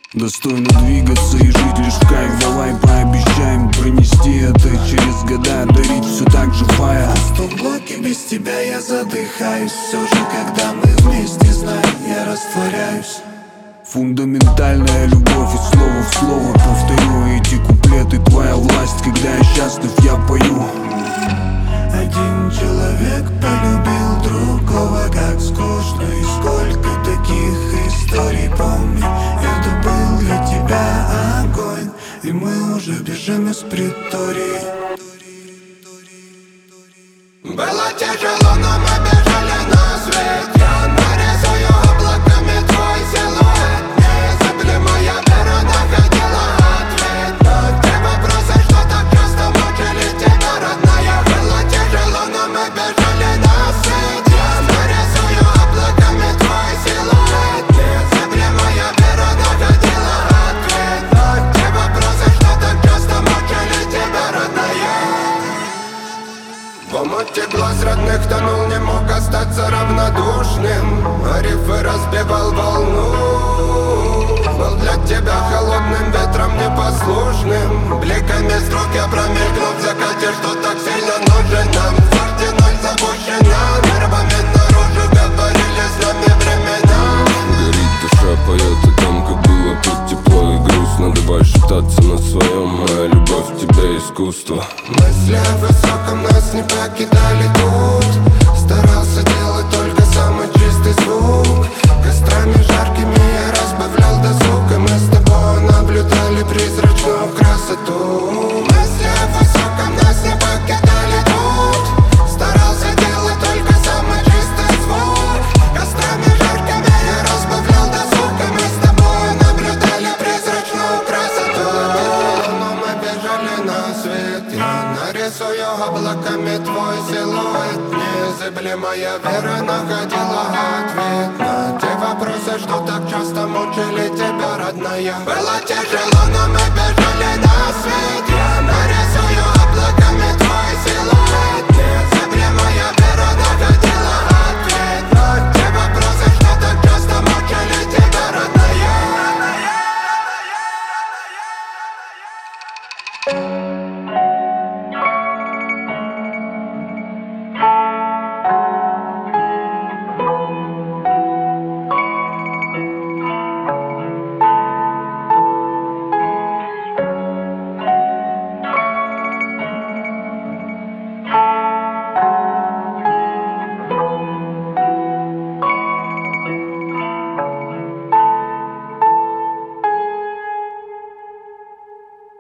Достойно двигаться и жить лишь в кайф. Давай пообещаем пронести это через года, дарить все так же фая. В полблоке без тебя я задыхаюсь. Все же, когда мы вместе, знаю, я растворяюсь. Фундаментальная любовь, и слово в слово повторю эти куплеты. Твоя власть, когда я счастлив, я пою. Один человек полюбил другого, как скучно. И сколько таких историй, помню. Я добыл для тебя огонь, и мы уже бежим из притории. Было тяжело, но мы бежали на свет. Я нарисую облаками твой силуэт. Незыблемая вера находила ответ на те вопросы, что так часто мучили тебя, родная. Было тяжело, но мы бежали на свет. Я нарисую облаками твой силуэт. Незыблемая вера находила ответ на те вопросы, что так часто мучили тебя, родная. В омуте глаз родных тонул, не мог остаться равнодушным. А рифы разбивал волну. Был для тебя холодным ветром непослушным. Бликами струк я промелькнул в закате, что так сильно нужен нам. Форте ноль запущена, нервами наружу говорили с нами времена. Горит душа, поет о том, как было тут тепло и грустно. Давай шептаться на своем, моя любовь в тебе искусство. Мысли о высоком нас не покидали тут. Старался делать только самый чистый звук. Кострами жаркими я разбавлял досуг, и мы с тобой наблюдали призрачную красоту. Мысли о высоком нас не покидали тут. Старался делать только самый чистый звук. Кострами жаркими я разбавлял досуг, и мы с тобой наблюдали призрачную красоту. Но мы бежали на свет. Я нарисую облаками твой силуэт. Незыблемая вера находила ответ на те вопросы, что так часто мучили тебя, родная. Было тяжело, но мы бежали на свет.